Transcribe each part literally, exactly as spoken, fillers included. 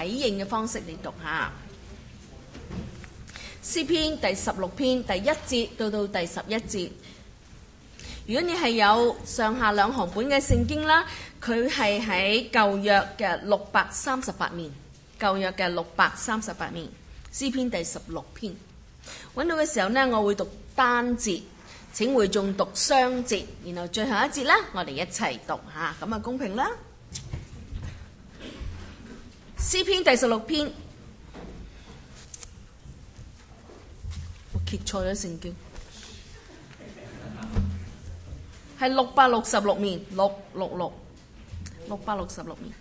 體認嘅方式嚟讀下。詩篇第十六篇第一節到到第十一節。如果你係有上下兩行本嘅聖經啦，佢係喺舊約嘅六百三十八面，舊約嘅六百三十八面，詩篇第十六篇。揾到嘅時候呢，我會讀單節，請會眾讀雙節，然後最後一節啦，我哋一齊讀下，咁啊公平啦。詩篇第十六篇，我揭錯咗聖經。係六百六十六面，六六六，六百六十六面。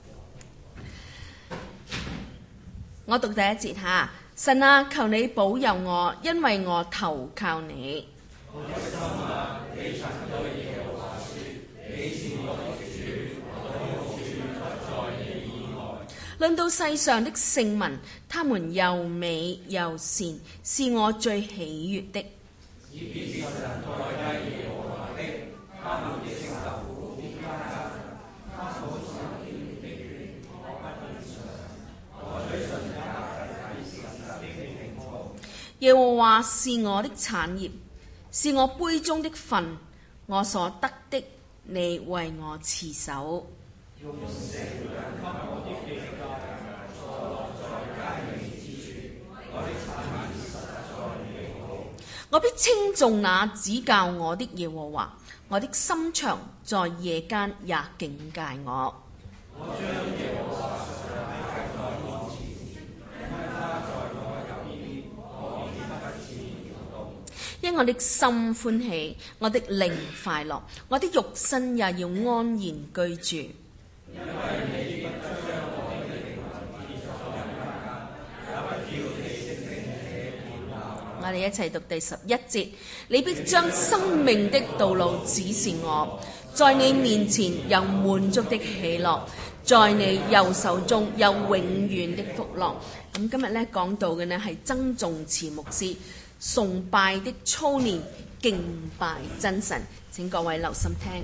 我讀第一節嚇，神啊，求你保佑我，因為我投靠你。我的心啊，你曾對耶和華說，你是我的主，我的好處不在你以外。論到世上的聖民，他們又美又善，是我最喜悅的。耶和華是我的產業，是我杯中的分，我所得的，你為我持守。我必稱頌那指教我的耶和華，我的心腸在夜間也警戒我。我將耶和華常擺在我面前，因他在我右邊，我必不致搖動。因我的心歡喜，我的靈快樂，我的肉身也要安然居住。因為你不將我的靈魂撇在人間，也不叫你的聖者見效。我哋一齊讀第十一節，你必將生命的道路指示我，在你面前有滿足的喜樂，在你右手中有永遠的福樂。咁今日咧講到嘅呢係曾仲慈牧師崇拜的操練，敬拜真神。請各位留心聽。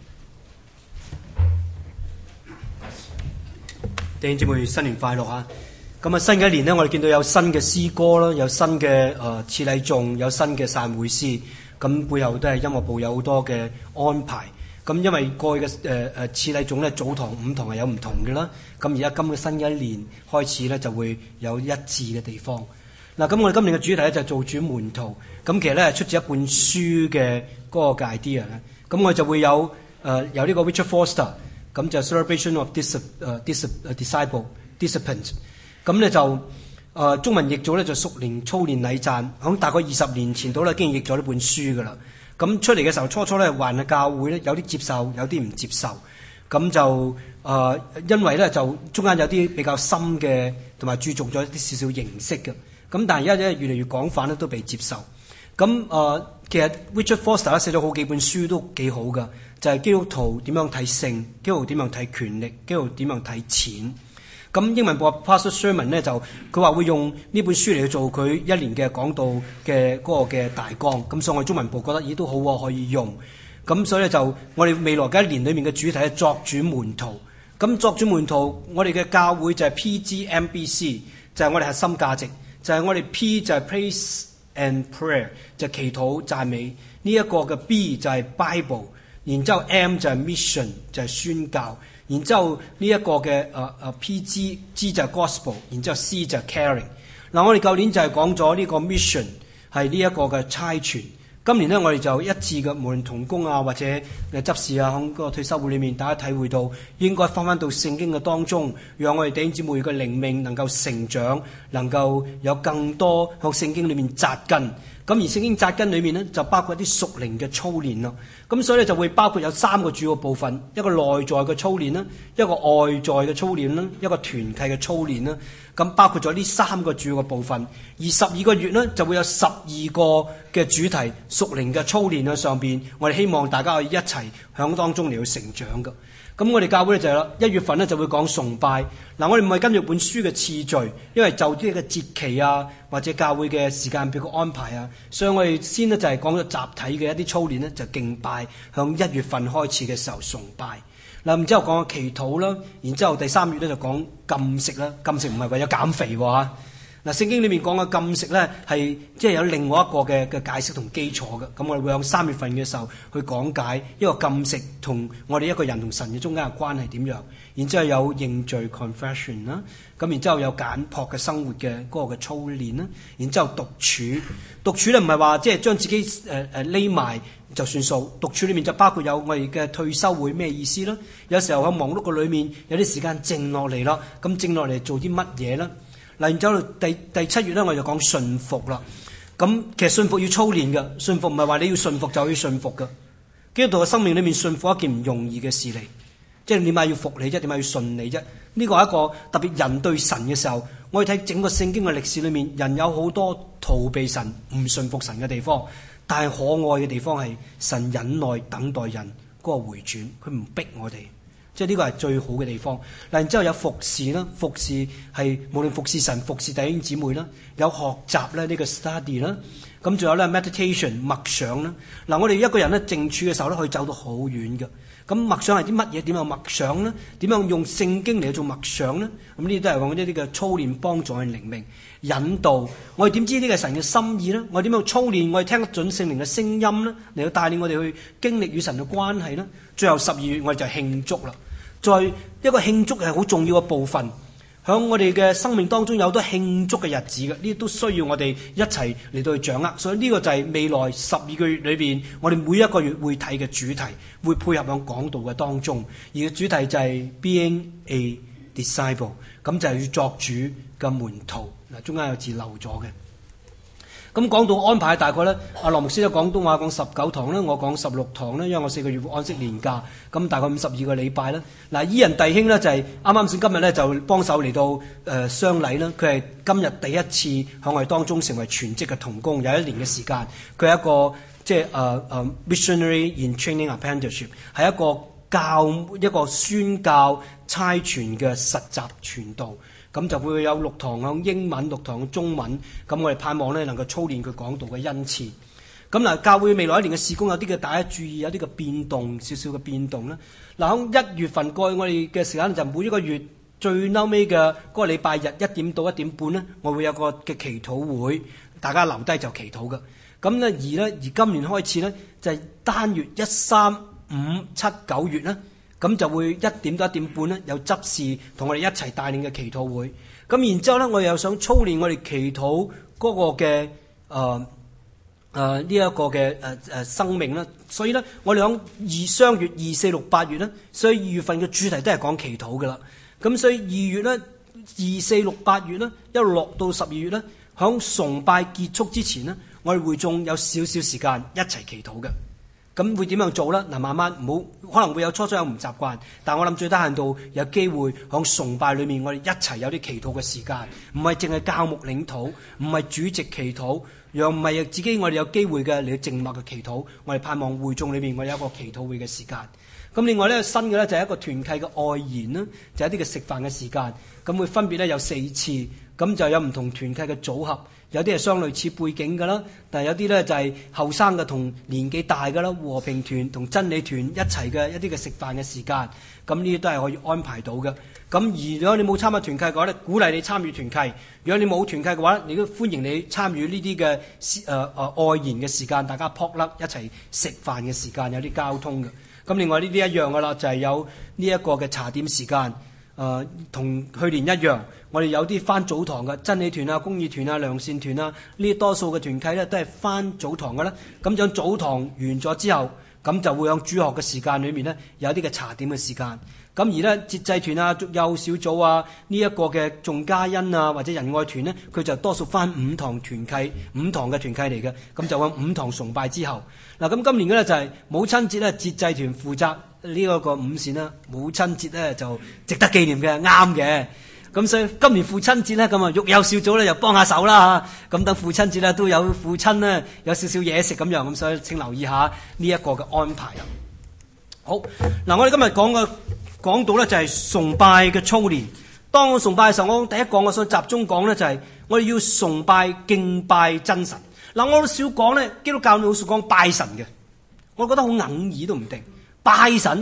弟兄姊妹新年快樂啊！咁啊，新嘅一年呢，我哋見到有新嘅詩歌啦，有新嘅誒次禮頌，有新嘅散會詩。咁背後都係音樂部有好多嘅安排。咁因為過去嘅誒誒次禮頌咧，早堂午堂係有唔同嘅啦。咁而家今個新嘅一年開始咧，就會有一致嘅地方。嗱，咁我哋今年嘅主題咧就係做主門徒。咁其實咧係出自一本書嘅嗰個 idea 咧。咁我哋就會有誒、呃、有呢個 Richard Foster， 咁就 Celebration of Dis 誒 Dis 誒 Disciple Discipline。咁咧就誒、呃、中文譯做咧就屬靈操練禮讚，響大概二十年前度咧，經已譯咗呢本書噶啦。咁出嚟嘅時候，初初咧還係教會咧有啲接受，有啲唔接受。咁就誒、呃、因為咧就中間有啲比較深嘅，同埋注重咗一啲少少形式嘅。咁但係而家咧越嚟越廣泛咧都被接受。咁誒、呃、其實 Richard Foster 寫咗好幾本書都幾好噶，就係、是、基督徒點樣睇性，基督徒點樣睇權力，基督徒點樣睇錢。咁英文部 Pastor Sherman 咧就佢話會用呢本書嚟去做佢一年嘅講道嘅嗰個嘅大綱，咁所以我哋中文部覺得咦都好喎，可以用。咁所以咧就我哋未來嘅一年裏面嘅主題係作主門徒。咁作主門徒，我哋嘅教會就係 P G M B C， 就係我哋核心價值，就係、是、我哋 P 就係 Praise and Prayer， 就係祈禱讚美。呢、這、一個嘅 B 就係 Bible， 然之後 M 就係 Mission， 就係宣教。然之後呢一個嘅誒誒 P G G 就係 Gospel， 然之後 C 就係 Caring。嗱，我哋舊年就係講咗呢個 Mission 係呢一個嘅差傳。今年呢，我哋就一致嘅，無論同工啊或者誒執事啊，喺個退休會裏面，大家體會到應該翻翻到聖經嘅當中，讓我哋弟兄姊妹嘅靈命能夠成長，能夠有更多向聖經裏面扎根。咁而聖經扎根裏面呢，就包括一啲屬靈嘅操練咯。咁所以咧就會包括有三個主要部分，一個內在嘅操練啦，一個外在嘅操練啦，一個團契嘅操練啦。咁包括咗呢三個主要嘅部分。而十二個月呢，就會有十二個嘅主題屬靈嘅操練喺上邊，我哋希望大家可以一齊響當中嚟去成長嘅。咁我哋教會咧就係啦，一月份咧就會講崇拜。嗱，我哋唔係跟住本書嘅次序，因為就啲嘅節期啊，或者教會嘅時間表嘅安排啊，所以我哋先呢就係講咗集體嘅一啲操練呢，就敬拜，向一月份開始嘅時候崇拜。 嗱，然之後講祈禱啦，然之後第三月咧就講禁食啦。禁食唔係為咗減肥喎嚇。嗱，聖經裏面講嘅禁食咧係即係有另外一個嘅嘅解釋同基礎嘅。咁我哋會喺三月份嘅時候去講解一個禁食同我哋一個人同神嘅中間嘅關係點樣。然之後有認罪 confession 啦，咁然之後有簡樸嘅生活嘅嗰個嘅操練啦。然之後獨處，獨處咧唔係話即係將自己誒誒匿埋就算數。獨處裏面就包括有我哋嘅退休會咩意思啦？有時候喺忙碌嘅裏面有啲時間靜落嚟啦，咁靜落嚟做啲乜嘢啦？嗱，然之後第第七月咧，我就講順服啦。咁其實順服要操練嘅，順服唔係話你要順服就可以順服嘅。基督徒嘅生命裏面順服一件唔容易嘅事嚟，即係點解要服你啫？點解要順你啫？呢個係一個特別人對神嘅時候，我哋睇整個聖經嘅歷史裏面，人有好多逃避神、唔順服神嘅地方，但係可愛嘅地方係神忍耐等待人嗰個回轉，佢唔逼我哋。即係呢個係最好嘅地方。嗱，然之後有服侍啦，服侍係無論服侍神、服侍弟兄姊妹啦，有學習咧呢個 study 啦，咁仲有咧 meditation 默想啦。嗱，我哋一個人咧靜處嘅時候咧，可以走到好遠嘅。咁默想係啲乜嘢？點樣默想咧？點樣用聖經嚟做默想咧？咁呢啲都係講一啲嘅操練，幫助我哋靈命引導。我哋點知呢個係神嘅心意咧？我哋點樣操練？我哋聽得準聖靈嘅聲音咧，嚟到帶領我哋去經歷與神嘅關係咧。最後十二月我哋就慶祝啦。再一個慶祝係好重要嘅部分，喺我哋嘅生命當中有好多慶祝嘅日子嘅，呢啲都需要我哋一齊嚟到去掌握。所以呢個就係未來十二個月裏邊，我哋每一個月會睇嘅主題，會配合喺講道嘅當中。而個主題就係 Being a Disciple， 咁就係要作主嘅門徒。嗱，中間有字漏咗嘅。咁講到安排大概咧，阿羅牧師咧廣東話講十九堂咧，我講十六堂咧，因為我四個月會安息年假，咁大概五十二個禮拜啦。嗱，伊人弟兄咧就係啱啱先今日咧就幫手嚟到誒喪禮啦。佢係今日第一次喺我哋當中成為全職嘅同工，有一年嘅時間。佢係一個即係誒誒 missionary in training apprenticeship， 係一個教一個宣教差傳嘅實習傳道。咁就會有六堂講英文，六堂中文。咁我哋盼望咧能夠操練佢講道嘅恩賜。咁嗱，教會未來一年嘅事工有啲嘅大家注意，有啲嘅變動，少少嘅變動啦。嗱，喺一月份過去我哋嘅時間就每一個月最嬲尾嘅嗰個禮拜日一點到一點半咧，我會有個嘅祈禱會，大家留低就祈禱嘅。咁咧而咧而今年開始咧就係單月一三五七九月咧。咁就會一點到一點半咧，有執事同我哋一齊帶領嘅祈禱會。咁然之後咧，我哋又想操練我哋祈禱嗰個嘅誒誒呢一個嘅誒誒生命啦。所以咧，我哋響二雙月二四六八月咧，所以二月份嘅主題都係講祈禱噶啦。咁所以二月咧，二四六八月咧，一路落到十二月咧，響崇拜結束之前咧，我哋會眾有少少時間一齊祈禱嘅。咁會點樣做咧？嗱，慢慢唔好，可能會有初初有唔習慣，但我諗最低限度有機會喺崇拜裏面，我哋一齊有啲祈禱嘅時間，唔係淨係教牧領禱，唔係主席祈禱，又唔係自己我哋有機會嘅嚟靜默嘅祈禱。我哋盼望會眾裏面我哋有一個祈禱會嘅時間。咁另外咧新嘅咧就係一個團契嘅愛言啦，就係一啲嘅食飯嘅時間。咁會分別咧有四次，咁就有唔同團契嘅組合。有啲係相類似背景㗎啦，但係有啲咧就係後生嘅同年紀大㗎啦，和平團同真理團一齊嘅一啲嘅食飯嘅時間，咁呢啲都係可以安排到嘅。咁而如果你冇參加團契嘅話咧，鼓勵你參與團契；如果你冇團契嘅話，你都歡迎你參與呢啲嘅誒誒愛言嘅時間，大家撲甩一齊食飯嘅時間，有啲交通嘅。咁另外呢啲一樣㗎啦，就係、是、有呢一個嘅茶點時間。誒同、呃、去年一樣，我哋有啲返早堂嘅真理團啊、公義團啊、良善團啊，呢啲多數嘅團契咧都係返早堂嘅啦。咁將早堂完咗之後，咁就會喺主學嘅時間裏面咧有啲嘅茶點嘅時間。咁而咧節制團啊、育幼小組啊、呢、這、一個嘅眾嘉恩啊或者仁愛團咧，佢就多數返五堂團契、五堂嘅團契嚟嘅。咁就喺五堂崇拜之後。嗱，咁今年嘅咧就係母親節咧，節制團負責呢一個午膳啦。母親節咧就值得紀念嘅，啱嘅。咁所以今年父親節咧，咁啊育幼小組咧又幫下手啦嚇。咁等父親節咧都有父親咧有少少嘢食咁樣，咁所以請留意下呢一個嘅安排啦。好，嗱，我哋今日講嘅講到咧就係崇拜嘅操練。當我崇拜嘅時候，我第一講我想集中講咧就係我哋要崇拜敬拜真神。嗱，我都少講咧，基督教好少講拜神嘅，我覺得好哽耳都唔定。拜神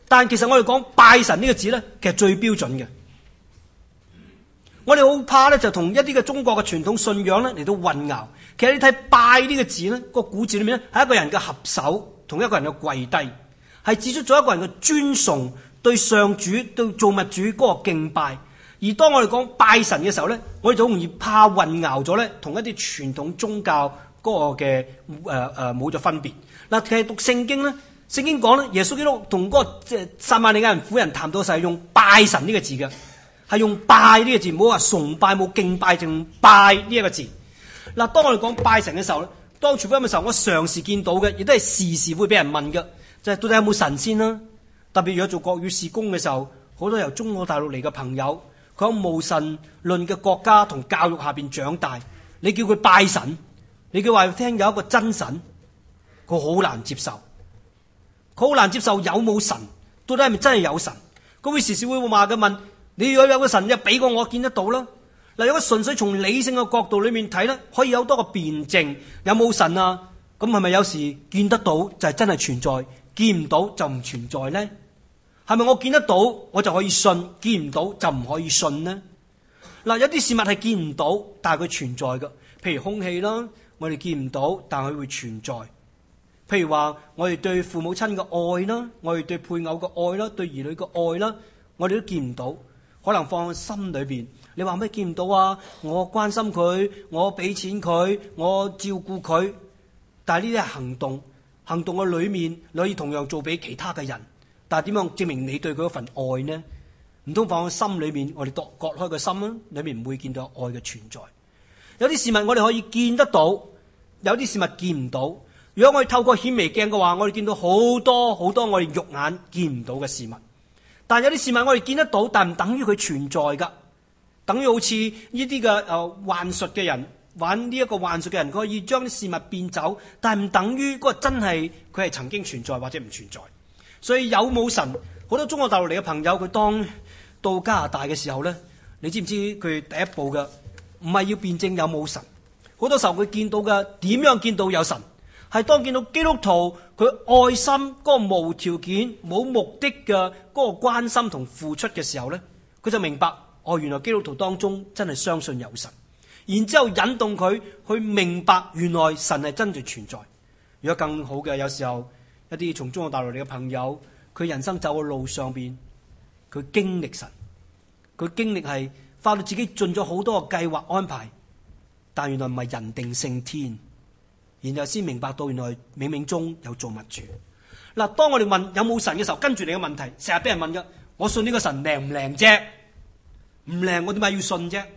但其實我哋講拜神呢個字咧，其實最標準嘅。我哋好怕咧，就同一啲嘅中國嘅傳統信仰咧嚟到混淆。其實你睇拜呢個字咧，個古字裏面咧係一個人嘅合手，同一個人嘅跪低，係指出咗一個人嘅尊崇對上主、對造物主嗰個敬拜。而當我哋講拜神嘅時候咧，我哋就好容易怕混淆咗咧，同一啲傳統宗教嗰個嘅誒誒冇咗分別。嗱，其實讀聖經咧，聖經講咧，耶穌基督同嗰個即係撒瑪利亞人婦人談到就係用拜神呢個字嘅。係用拜呢個字，唔好話崇拜，冇敬拜，淨拜呢一個字。嗱，當我哋講拜神嘅時候咧，當傳福音嘅時候，我常時見到嘅，亦都係時時會俾人問嘅，就係、是、到底有冇神仙啦？特別如果做國語事工嘅時候，好多由中國大陸嚟嘅朋友，佢喺無神論嘅國家同教育下邊長大，你叫佢拜神，你叫話聽有一個真神，佢好難接受，佢好難接受有冇神，到底係咪真係有神？佢會時時會話嘅問。你如果有個神，就俾個我見得到啦。嗱，如果純粹從理性嘅角度裏面睇咧，可以有多個辯證。有冇神啊？咁係咪有時見得到就係真係存在，見唔到就唔存在呢？係咪我見得到我就可以信，見唔到就唔可以信呢？嗱，有啲事物係見唔到，但係佢存在嘅，譬如空氣啦，我哋見唔到，但係佢會存在。譬如話我哋對父母親嘅愛啦，我哋對配偶嘅愛啦，對兒女嘅愛啦，我哋都見唔到。可能放喺心裏邊，你話咩見唔到啊？我關心佢，我俾錢佢，我照顧佢，但係呢啲係行動，行動嘅裏面你可以同樣做俾其他嘅人，但係點樣證明你對佢嗰份愛呢？唔通放喺心裏面，我哋割割開個心啊，裏面唔會見到愛嘅存在。有啲事物我哋可以見得到，有啲事物見唔到。如果我哋透過顯微鏡嘅話，我哋見到好多好多我哋肉眼見唔到嘅事物。但有啲事物我哋見得到，但唔等於佢存在噶。等於好似呢啲嘅誒幻術嘅人，玩呢一個幻術嘅人，佢可以將啲事物變走，但係唔等於嗰個真係佢係曾經存在或者唔存在。所以有冇神，好多中國大陸嚟嘅朋友，佢當到加拿大嘅時候咧，你知唔知佢第一步嘅唔係要辯證有冇神？好多時候佢見到嘅點樣見到有神？係當見到基督徒佢愛心嗰個無條件冇目的嘅嗰個關心同付出嘅時候咧，佢就明白哦，原來基督徒當中真係相信有神，然之後引動佢去明白原來神係真正存在。如果更好嘅，有時候一啲從中國大陸嚟嘅朋友，佢人生走嘅路上邊，佢經歷神，佢經歷係花到自己盡咗好多嘅計劃安排，但原來唔係人定勝天。然後先明白到原來冥冥中有造物主。嗱，當我哋問有冇神嘅時候，跟住你嘅問題成日俾人問嘅，我信呢個神靚唔靚啫？唔靚我點解要信啫？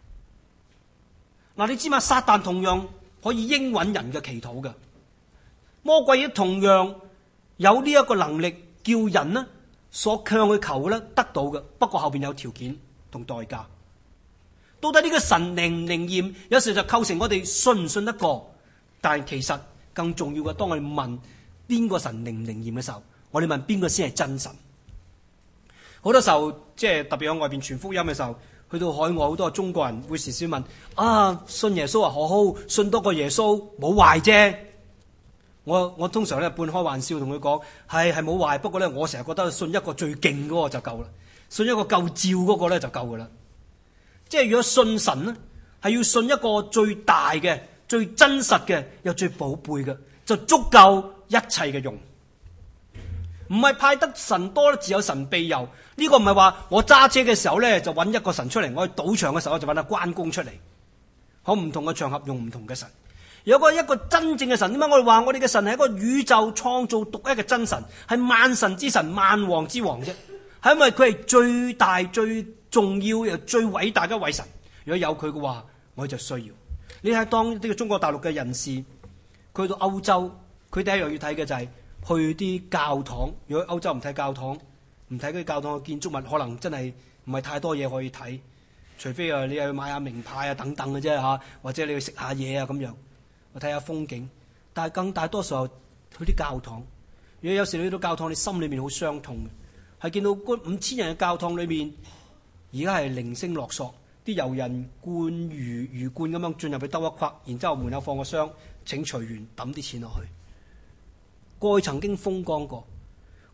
嗱，你知嘛？撒旦同樣可以應允人嘅祈禱嘅，魔鬼亦同樣有呢一個能力，叫人呢所向佢求嘅咧得到嘅。不過後邊有條件同代價。到底呢個神靈唔靈驗？有時就構成我哋信唔信得過。但係其實更重要嘅，當我哋問邊個神靈唔靈驗嘅時候，我哋問邊個先係真神。好多時候，即係特別喺外邊傳福音嘅時候，去到海外好多中國人會時時問：啊，信耶穌啊，好好，信多個耶穌冇壞啫。我我通常咧半開玩笑同佢講：係係冇壞，不過咧我成日覺得信一個最勁嗰個就夠啦，信一個夠照嗰個咧就夠噶啦。即係如果信神咧，係要信一個最大嘅、最真實嘅又最寶貝嘅，就足夠一切嘅用。唔係派得神多咧，自有神庇佑。呢、這個唔係話我揸車嘅時候咧就揾一個神出嚟，我去賭場嘅時候我就揾阿關公出嚟。好，唔同嘅場合用唔同嘅神。有個一個真正嘅神，點解我哋話我哋嘅神係一個宇宙創造獨一嘅真神，係萬神之神、萬王之王啫？係因為佢係最大、最重要又最偉大嘅位神。如果有佢嘅話，我就需要。你睇當呢個中國大陸嘅人士，佢去到歐洲，佢第一樣要睇嘅就係去啲教堂。如果歐洲唔睇教堂，唔睇嗰啲教堂嘅建築物，可能真係唔係太多嘢可以睇。除非啊，你去買下名牌啊等等嘅啫嚇，或者你去食下嘢啊咁樣，我睇下風景。但係更大多數候去啲教堂。如果有時你去到教堂，你心裏面好傷痛嘅，係見到嗰五千人嘅教堂裏面，而家係零星落索。啲遊人灌魚魚罐咁樣進入去兜一圈，然之後門口放個箱，請隨緣抌啲錢落去。過去曾經風光過，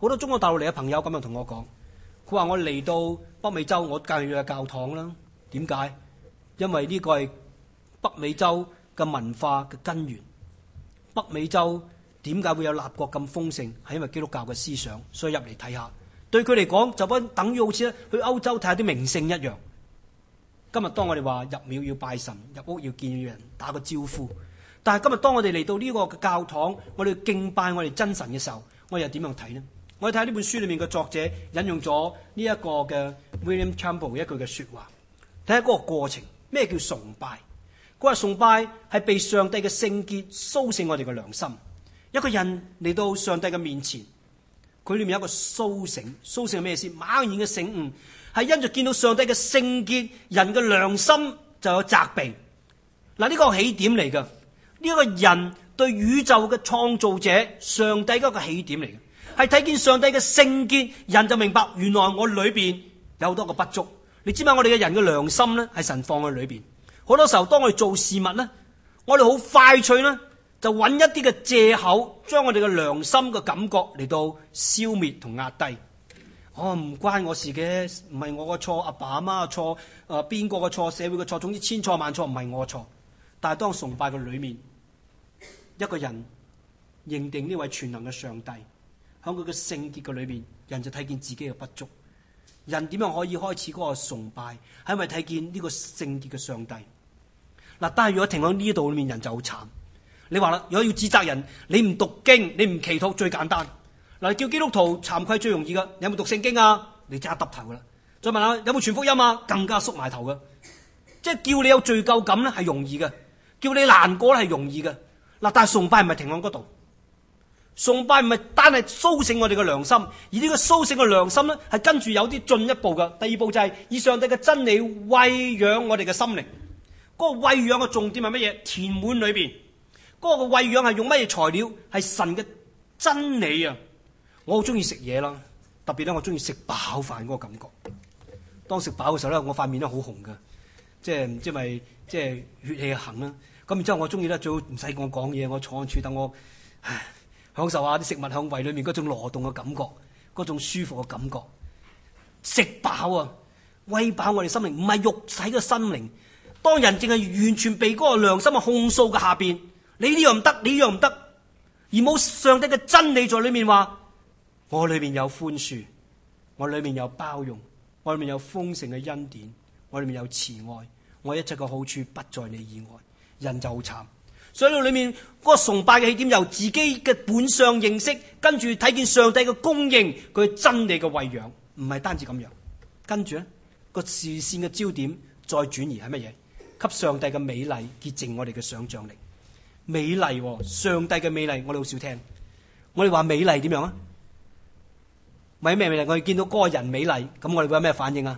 好多中國大陸嚟嘅朋友咁樣同我講，佢話我嚟到北美洲，我梗係要去教堂啦。點解？因為呢個係北美洲嘅文化嘅根源。北美洲點解會有立國咁豐盛？係因為基督教嘅思想，所以入嚟睇下。對佢嚟講，就不等於好似去歐洲睇下啲名勝一樣。今日當我哋話入廟要拜神，入屋要見人打個招呼，但係今日當我哋嚟到呢個教堂，我哋敬拜我哋真神嘅時候，我哋又點樣睇呢？我哋睇下呢本書裏面嘅作者引用咗呢一個嘅 William Campbell 一句嘅說話，睇下嗰個過程，咩叫崇拜？佢話崇拜係被上帝嘅聖潔甦醒我哋嘅良心。一個人嚟到上帝嘅面前，佢裏面有一個甦醒，甦醒係咩意思？猛然嘅醒悟，係因着見到上帝嘅聖潔，人嘅良心就有責備。嗱，呢個係起點嚟㗎，呢一個人對宇宙嘅創造者上帝嗰個起點嚟嘅，係睇見上帝嘅聖潔，人就明白原來我裏邊有好多個不足。你知唔知我哋嘅人嘅良心咧，係神放喺裏邊。好多時候當我哋做事物咧，我哋好快脆咧，就揾一啲嘅借口，將我哋嘅良心嘅感覺嚟到消滅同壓低。哦，唔關我事嘅，唔係我嘅錯，阿爸阿媽嘅錯，誒邊個嘅錯，社會嘅錯，總之千錯萬錯，唔係我嘅錯。但係當崇拜嘅裏面，一個人認定呢位全能嘅上帝，喺佢嘅聖潔嘅裏面，人就睇見自己嘅不足。人點樣可以開始嗰個崇拜？係因為睇見呢個聖潔嘅上帝。嗱，但係如果停喺呢度裏面，人就好慘。你話啦，如果要指責人，你唔讀經，你唔祈禱，最簡單。嗱，叫基督徒慚愧最容易噶，你有冇讀聖經啊？你即刻耷頭噶啦。再問下有冇傳福音啊？更加縮埋頭噶。即係叫你有罪疚感咧，係容易嘅；叫你難過咧，係容易嘅。嗱，但係崇拜唔係停喺嗰度。崇拜唔係單係甦醒我哋嘅良心，而呢個甦醒嘅良心咧，係跟住有啲進一步嘅。第二步就係以上帝嘅真理餵養我哋嘅心靈。嗰個餵養嘅重點係乜嘢？填滿裏邊。嗰個餵養係用乜嘢材料？係神嘅真理啊！我好中意食嘢啦，特別咧我中意食飽飯嗰個感覺。當食飽嘅時候咧，我塊面咧好紅㗎，即係唔知咪即係血氣行啦。咁然之後我中意咧最好唔使我講嘢，我坐喺處等我唉享受下啲食物向胃裏面嗰種挪動嘅感覺，嗰種舒服嘅感覺。食飽啊，餵飽我哋心靈，唔係肉體嘅心靈。當人淨係完全被嗰個良心嘅控訴嘅下邊，你呢樣唔得，你呢樣唔得，而冇上帝嘅真理在裏面話。我裏面有寬恕，我裏面有包容，我裏面有豐盛嘅恩典，我裏面有慈愛，我一切嘅好處不在你以外，人就好慘。所以裏面嗰個崇拜嘅起點由自己嘅本相認識，跟住睇見上帝嘅供應，佢真理嘅餵養，唔係單止咁樣。跟住咧個視線嘅焦點再轉移係乜嘢？給上帝嘅美麗潔淨我哋嘅想象力。美麗、哦，上帝嘅美麗，我哋好少聽。我哋話美麗點樣啊？為咩美麗？我哋見到嗰個人美麗，咁我哋會有咩反應啊？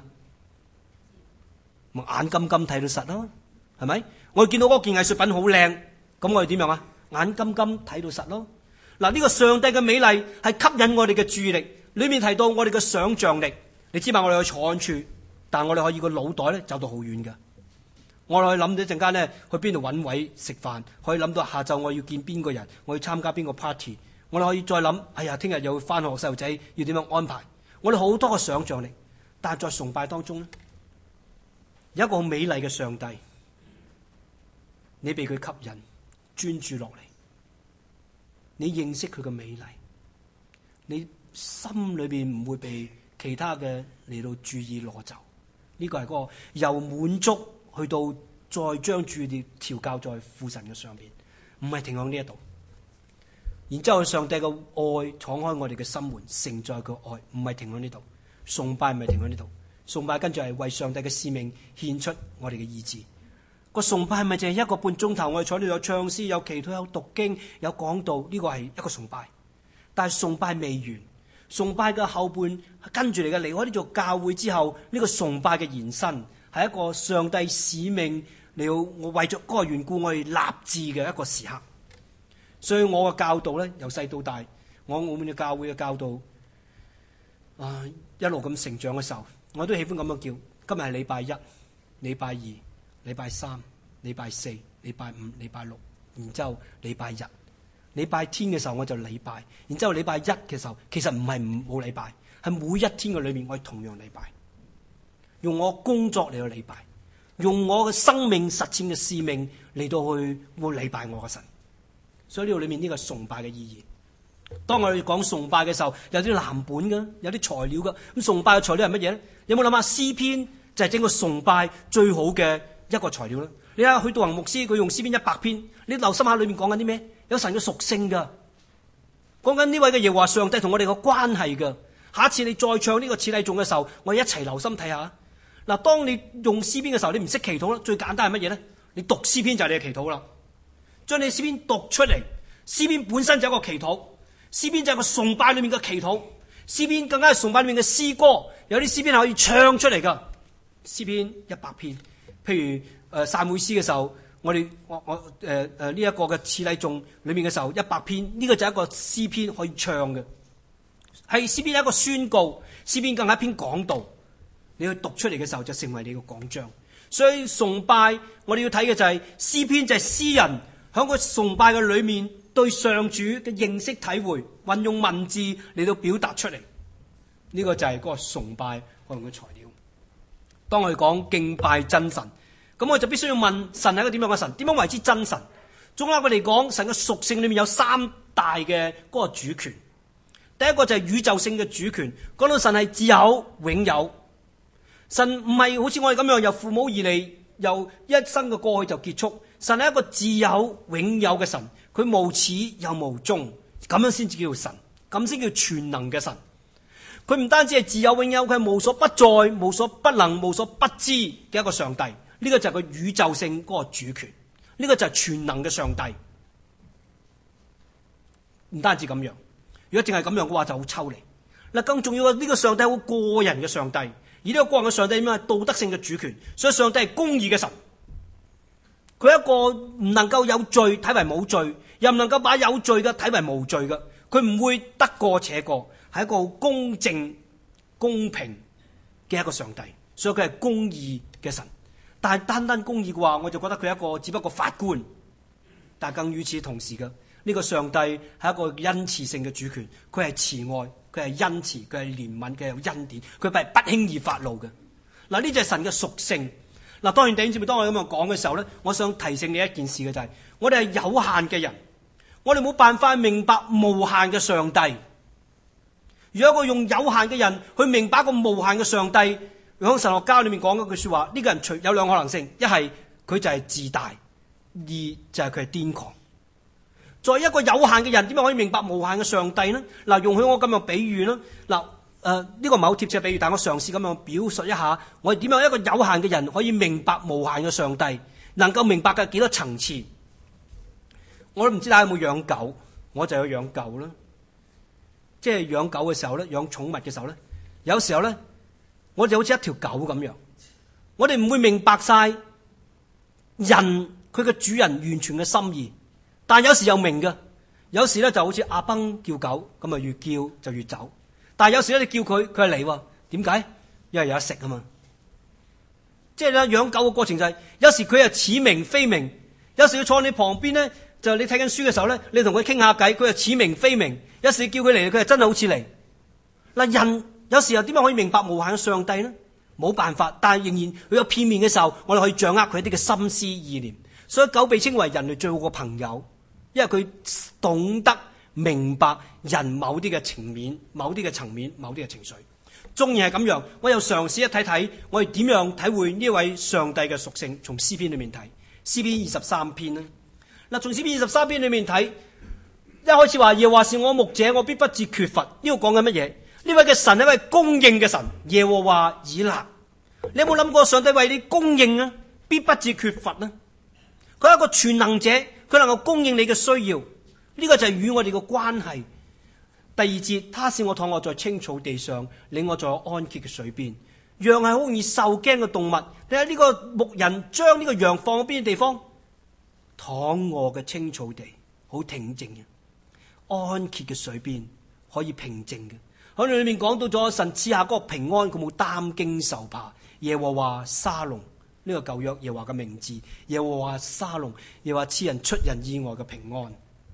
眼金金睇到實咯，係咪？我哋見到嗰件藝術品好靚，咁我哋點樣啊？眼金金睇到實咯。嗱，呢個上帝嘅美麗係吸引我哋嘅注意力，裏面提到我哋嘅想象力。你知嘛？我哋去坐處，但係我哋可以個腦袋咧走到好遠㗎。我哋可以諗到一陣間咧去邊度揾位食飯，可以諗到下晝我要見邊個人，我要參加邊個 party。我哋可以再諗，哎呀，聽日又要翻學，細路仔要點樣安排？我哋好多個想像力，但係在崇拜當中咧，有一個好美麗嘅上帝，你被佢吸引，專注落嚟，你認識佢嘅美麗，你心裏邊唔會被其他嘅嚟到注意攞走。呢、這個係嗰個由滿足去到再將注意力調教在父神嘅上邊，唔係停喺呢一度。然之後，上帝嘅愛敞開我哋嘅心門，承載佢愛，唔係停喺呢度。崇拜唔係停喺呢度，崇拜跟住係為上帝嘅使命獻出我哋嘅意志。個崇拜係咪淨係一個半鐘頭？我哋坐呢度有唱詩、有祈禱、有讀經、有講道，呢、這個係一個崇拜。但係崇拜未完，崇拜嘅後半跟住嚟嘅，離開呢座教會之後，呢、這個崇拜嘅延伸係一個上帝使命嚟到，我為咗嗰個緣故，我哋立志嘅一個時刻。所以我嘅教導咧，由細到大，我澳門嘅教會嘅教導，啊一路咁成長嘅時候，我都喜歡咁樣叫。今日係禮拜一、禮拜二、禮拜三、禮拜四、禮拜五、禮拜六，然之後禮拜日。 禮拜天嘅時候我就禮拜，然之後禮拜一嘅時候，其實唔係冇禮拜，係每一天嘅裏面我係同樣禮拜，用我工作嚟到禮拜，用我嘅生命實踐嘅使命嚟到去會禮拜我嘅神。所以呢度裏面呢個崇拜嘅意義。當我哋講崇拜嘅時候，有啲藍本嘅，有啲材料嘅。咁崇拜嘅材料係乜嘢咧？有冇諗下詩篇就係整個崇拜最好嘅一個材料咧？你睇下許道宏牧師佢用詩篇一百篇，你留心下裏面講緊啲咩？有神嘅屬性噶，講緊呢位嘅耶和華上帝同我哋嘅關係噶。下一次你再唱呢個似禮頌嘅時候，我哋一齊留心睇下。嗱，當你用詩篇嘅時候，你唔識祈禱啦，最簡單係乜嘢咧？你讀詩篇就係你嘅祈禱啦，將你詩篇讀出嚟。詩篇本身就係一個祈禱，詩篇就係個崇拜裏面嘅祈禱，詩篇更加係崇拜裏面嘅詩歌。有啲詩篇係可以唱出嚟噶。詩篇一百篇，譬如誒散會詩嘅時候，我哋我我誒誒呢一個嘅似禮頌裏面嘅時候，一百篇呢個就係一個詩篇可以唱嘅，係詩篇一個宣告，詩篇更加一篇講道。你去讀出嚟嘅時候就成為你嘅講章。所以崇拜我哋要睇嘅就係詩篇，就係詩人喺個崇拜嘅裏面對上主嘅認識體會，運用文字嚟到表達出嚟。呢個就係嗰個崇拜可能嘅材料。當我哋講敬拜真神，咁我就必須要問神係一個點樣嘅神？點樣為之真神？總括我哋講神嘅屬性裏面有三大嘅嗰個主權。第一個就係宇宙性嘅主權，講到神係自有永有。神唔係好似我哋咁樣由父母而嚟，由一生嘅過去就結束。神係一個自有永有嘅神，佢無始又無終，咁樣先至叫神，咁先叫全能嘅神。佢唔單止係自有永有，佢係無所不在、無所不能、無所不知嘅一個上帝。呢個就係個宇宙性嗰個主權，呢個就係全能嘅上帝。唔單止咁樣，如果淨係咁樣嘅話就好抽離。嗱，更重要嘅呢個上帝係好個人嘅上帝，而呢個個人嘅上帝點樣係道德性嘅主權，所以上帝係公義嘅神。佢係一個唔能夠有罪睇為冇罪，又唔能夠把有罪嘅睇為無罪嘅，佢唔會得過且過，係一個公正公平嘅一個上帝，所以佢係公義嘅神。但係單單公義嘅話，我就覺得佢係一個只不過法官。但係更與此同時嘅呢個上帝係一個恩慈性嘅主權，佢係慈愛，佢係恩慈，佢係憐憫，佢係恩典，佢係不輕易發怒嘅。嗱，呢就係神嘅屬性。嗱，當然弟兄姊妹，當我咁樣講嘅時候咧，我想提醒你一件事嘅就係，我哋係有限嘅人，我哋冇辦法明白無限嘅上帝。如果我用有限嘅人去明白一個無限嘅上帝，喺神學家裏面講嗰句說話，呢個人除有兩個可能性，一係佢就係自大，二就係佢係癲狂。作為一個有限嘅人，點樣可以明白無限嘅上帝呢？嗱，容許我咁樣比喻啦。嗱，誒、呃、呢、這個唔係好貼切嘅比喻，但我嘗試咁樣表述一下，我哋點樣一個有限嘅人可以明白無限嘅上帝，能夠明白嘅幾多層次？我都唔知大家有冇養狗，我就有養狗啦。即係養狗嘅時候咧，養寵物嘅時候咧，有時候咧，我哋好似一條狗咁樣，我哋唔會明白晒人佢嘅主人完全嘅心意。但有時又明嘅，有時咧就好似阿崩叫狗咁啊，越叫就越走。但係有時咧你叫佢，佢係嚟喎。點解？因為有得食啊嘛。即係咧養狗嘅過程就係、是，有時佢係似明非明，有時佢坐喺你旁邊咧，就你睇緊書嘅時候咧，你同佢傾下偈，佢係似明非明。有時你叫佢嚟，佢係真係好似嚟。嗱，人有時候點樣可以明白無限嘅上帝呢？冇辦法，但係仍然佢有片面嘅時候，我哋可以掌握佢一啲嘅心思意念。所以狗被稱為人類最好嘅朋友。因為佢懂得明白人某啲嘅情面、某啲嘅層面、某啲嘅情緒。縱然係咁樣，我又嘗試一睇睇，我哋點樣體會呢位上帝嘅屬性？從詩篇裏面睇，詩篇二十三篇啦。嗱，從詩篇二十三篇裏面睇，一開始話耶和華是我牧者，我必不致缺乏。呢個講緊乜嘢？呢位嘅神係一位供應嘅神，耶和華以勒。你有冇諗過上帝為你供應啊？必不致缺乏呢？佢係一個全能者。佢能夠供應你嘅需要，呢、這個就係與我哋嘅關係。第二節，他使我躺臥在青草地上，領我在安歇嘅水邊。羊係好容易受驚嘅動物，你睇呢個牧人將呢個羊放喺邊嘅地方？躺臥嘅青草地，好挺靜嘅，安歇嘅水邊可以平靜嘅。喺裏面講到咗神賜下嗰個平安，佢冇擔驚受怕。耶和華沙龍。呢個舊約耶和華嘅名字，耶和華沙龍，耶和華賜人出人意外嘅平安。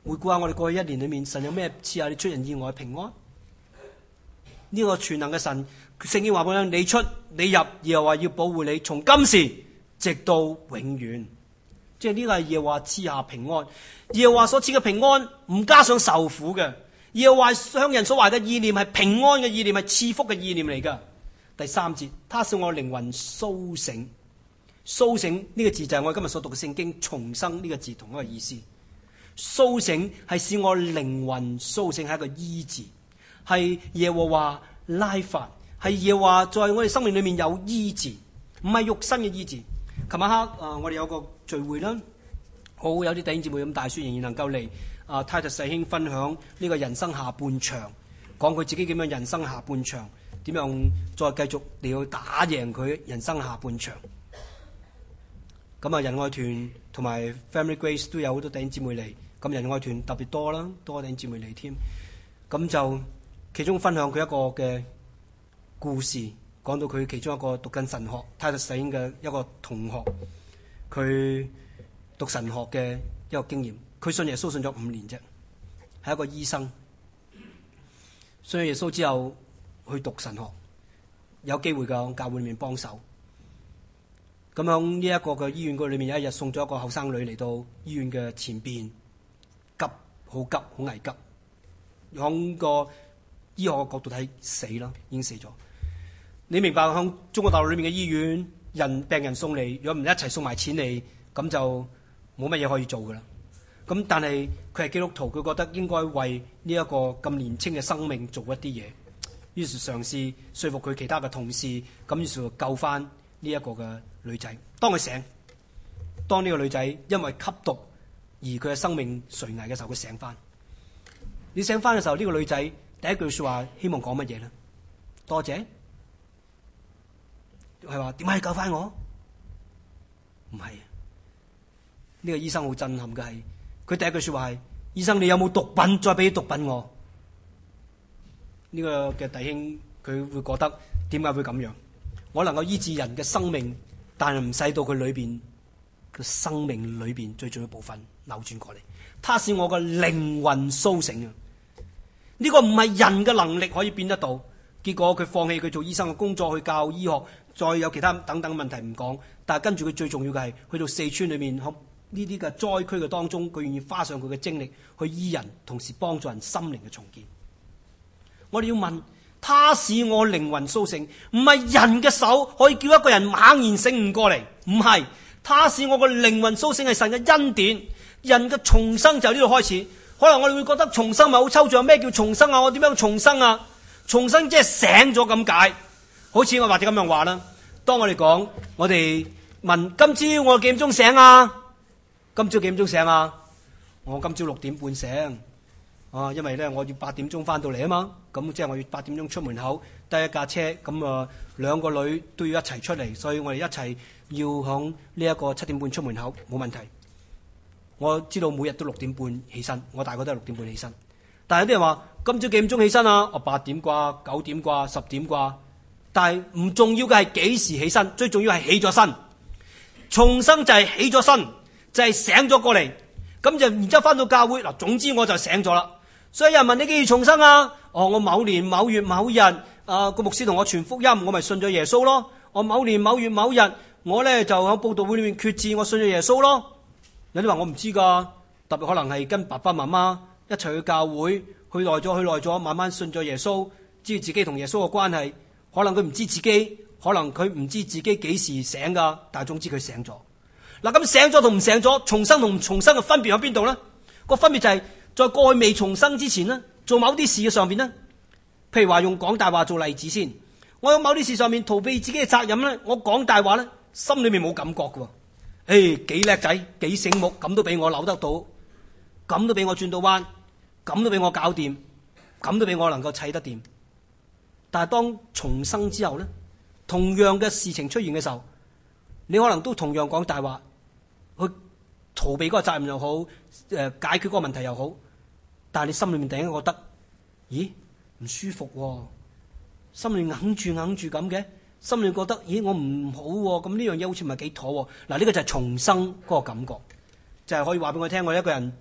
回顧下我哋過去一年裏面，神有咩賜下你出人意外嘅平安？呢、這個全能嘅神，聖經話俾我聽，你出你入，耶和華要保護你，從今時直到永遠。即係呢個係耶和華賜下平安，耶和華所賜嘅平安唔加上受苦嘅。耶和華向人所懷嘅意念係平安嘅意念，係賜福嘅意念嚟噶。第三節，他使我靈魂蘇醒。蘇醒呢個字就係我今日所讀嘅聖經重生呢個字同一個意思。蘇醒係使我靈魂蘇醒，係一個醫治，係耶和華拉法，係耶和華在我哋生命裏面有醫治，唔係肉身嘅醫治。琴晚黑啊、呃，我哋有個聚會啦，好有啲弟兄姊妹咁大書仍然能夠嚟啊，泰特弟兄分享呢個人生下半場，講佢自己點樣人生下半場，點樣再繼續嚟去打贏佢人生下半場。咁啊，仁愛團同埋 Family Grace 都有好多弟兄姊妹嚟，咁仁愛團特別多啦，多弟兄姊妹嚟添。咁就其中分享佢一個嘅故事，講到佢其中一個讀緊神學泰特弟兄嘅一個同學，佢讀神學嘅一個經驗。佢信耶穌信咗五年啫，係一個醫生。信咗耶穌之後去讀神學，有機會㗎，教會裏面幫手。咁喺呢一個嘅醫院嗰裏面，有一日送咗一個後生女嚟到醫院嘅前邊，急，好急，好危急。響個醫學嘅角度睇，死啦，已經死咗。你明白響中國大陸裏面嘅醫院，人病人送嚟，如果唔一齊送埋錢嚟，咁就冇乜嘢可以做噶啦。咁但係佢係基督徒，佢覺得應該為呢一個咁年輕嘅生命做一啲嘢，於是嘗試說服佢其他嘅同事，咁於是救翻呢一個嘅女仔。當佢醒，當呢個女仔因為吸毒而佢嘅生命垂危嘅時候，佢醒翻。你醒翻嘅時候，呢個女仔第一句說話希望講乜嘢咧？多謝，係話點解你救翻我？唔係，呢個醫生好震撼嘅係，佢第一句說話係：醫生，你有冇毒品？再俾啲毒品我。呢個嘅弟兄佢會覺得點解會咁樣？我能夠醫治人嘅生命，但係唔使到佢裏邊嘅生命裏邊最重要部分扭轉過嚟。他使我嘅靈魂蘇醒啊！呢個唔係人嘅能力可以變得到。結果佢放棄佢做醫生嘅工作，去教醫學，再有其他等等問題唔講。但係跟住佢最重要嘅係去到四川裏面，喺呢啲嘅災區嘅當中，佢願意花上佢嘅精力去醫人，同時幫助人心靈嘅重建。我哋要問，他使我靈魂蘇醒，唔係人嘅手可以叫一個人猛然醒悟過嚟，唔係。他使我個靈魂蘇醒係神嘅恩典，人嘅重生就喺呢度開始。可能我哋會覺得重生咪好抽象，咩叫重生啊？我點樣重生啊？重生即係醒咗咁解。好似我或者咁樣話啦，當我哋講，我哋問今朝我幾點鐘醒啊？今朝幾點鐘醒啊？我今朝六點半醒。啊，因為咧我要八點鐘翻到嚟啊嘛，咁即係我要八點鐘出門口，得一架車，咁啊兩個女都要一齊出嚟，所以我哋一齊要響呢一個七點半出門口，冇問題。我知道每日都六點半起身，我大概都係六點半起身。但係有啲人話今朝幾點鐘起身啊？哦，八點啩，九點啩，十點啩。但係唔重要嘅係幾時起身，最重要係起咗身。重生就係起咗身，就係醒咗過嚟，咁就然之後翻到教會嗱。總之我就醒咗啦。所以有人問你幾時重生啊？哦，我某年某月某日，啊、呃、個牧師同我傳福音，我咪信咗耶穌咯。我某年某月某日，我咧就喺佈道會裏面決志，我信咗耶穌咯。有啲話我唔知噶，特別可能係跟爸爸媽媽一齊去教會，去耐咗去耐咗，慢慢信咗耶穌，知道自己同耶穌嘅關係。可能佢唔知自己，可能佢唔知自己幾時醒噶，但係總之佢醒咗。嗱，咁醒咗同唔醒咗，重生同唔重生嘅分別喺邊度咧？個分別就係、是。在過去未重生之前呢，做某啲事嘅上邊呢，譬如話用講大話做例子先，我有某啲事上面逃避自己嘅責任呢，我講大話呢，心裏面冇感覺嘅，誒，幾叻仔，幾醒目，咁都俾我扭得到，咁都俾我轉到彎，咁都俾我搞掂，咁都俾我能夠砌得掂。但係當重生之後呢，同樣嘅事情出現嘅時候，你可能都同樣講大話去逃避嗰個責任又好，誒、呃、解決嗰個問題又好，但係你心裏面突然間覺得，咦唔舒服喎、啊，心裏硬住硬住咁嘅，心裏覺得，咦我唔好喎、啊，咁呢樣嘢好似唔係幾妥喎。嗱，呢個就係重生嗰個感覺，就係、是、可以話俾我聽，我一個人